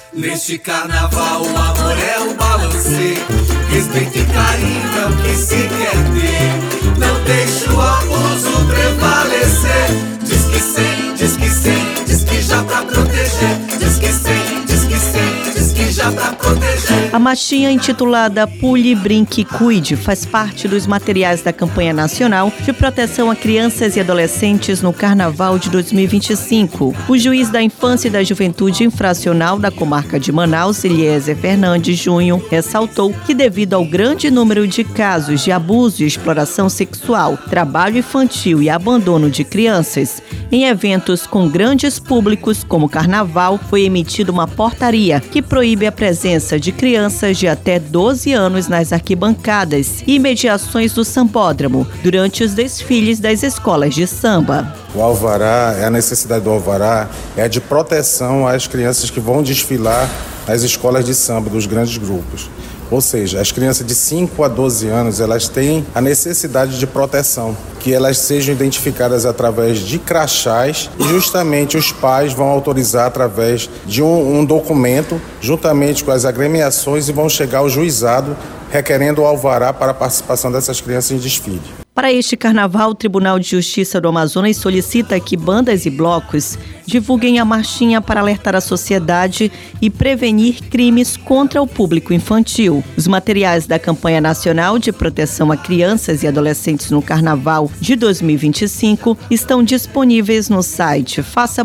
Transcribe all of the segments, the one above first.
Neste carnaval o amor é um balancê. Respeito e carinho é o que se quer ter. Não deixe o abuso prevalecer. Diz que sim, diz que sim, diz que já pra proteger. Diz que sim, diz que sim, diz que já pra proteger. A marchinha intitulada Pule, Brinque e Cuide faz parte dos materiais da campanha nacional de proteção a crianças e adolescentes no Carnaval de 2025. O juiz da Infância e da Juventude Infracional da comarca de Manaus, Eliezer Fernandes Júnior, ressaltou que devido ao grande número de casos de abuso e exploração sexual, trabalho infantil e abandono de crianças, em eventos com grandes públicos como Carnaval, foi emitida uma portaria que proíbe a presença de crianças de até 12 anos nas arquibancadas e imediações do sambódromo durante os desfiles das escolas de samba. O alvará, a necessidade do alvará é a de proteção às crianças que vão desfilar nas escolas de samba dos grandes grupos. Ou seja, as crianças de 5 a 12 anos, elas têm a necessidade de proteção, que elas sejam identificadas através de crachás e justamente os pais vão autorizar através de um documento, juntamente com as agremiações, e vão chegar ao juizado requerendo o alvará para a participação dessas crianças em desfile. Para este carnaval, o Tribunal de Justiça do Amazonas solicita que bandas e blocos divulguem a marchinha para alertar a sociedade e prevenir crimes contra o público infantil. Os materiais da campanha nacional de proteção a crianças e adolescentes no Carnaval de 2025 estão disponíveis no site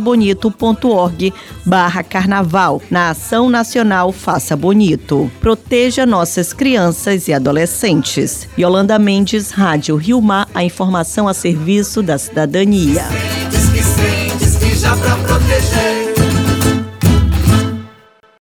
façabonito.org/carnaval, na Ação Nacional Faça Bonito. Proteja nossas crianças e adolescentes. Yolanda Mendes, Rádio Rio Mar, a informação a serviço da cidadania. Diz que sim, diz que já pra proteger.